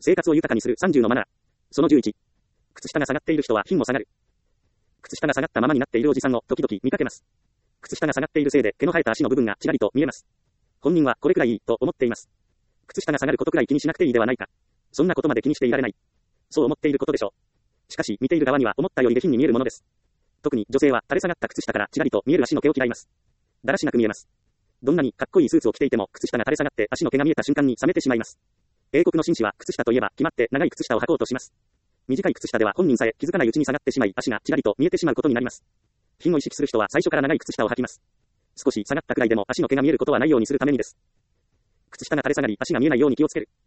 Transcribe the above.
生活を豊かにする30のマナー。その11。靴下が下がっている人は品も下がる。靴下が下がったままになっているおじさんを時々見かけます。靴下が下がっているせいで毛の生えた足の部分がちらりと見えます。本人はこれくらいいいと思っています。靴下が下がることくらい気にしなくていいではないか。そんなことまで気にしていられない。そう思っていることでしょう。しかし見ている側には思ったより下品に見えるものです。特に女性は垂れ下がった靴下からちらりと見える足の毛を嫌います。だらしなく見えます。どんなにかっこいいスーツを着ていても靴下が垂れ下がって足の毛が見えた瞬間に冷めてしまいます。英国の紳士は靴下といえば決まって長い靴下を履こうとします。短い靴下では本人さえ気づかないうちに下がってしまい足がちらりと見えてしまうことになります。品を意識する人は最初から長い靴下を履きます。少し下がったくらいでも足の毛が見えることはないようにするためにです。靴下が垂れ下がり足が見えないように気をつける。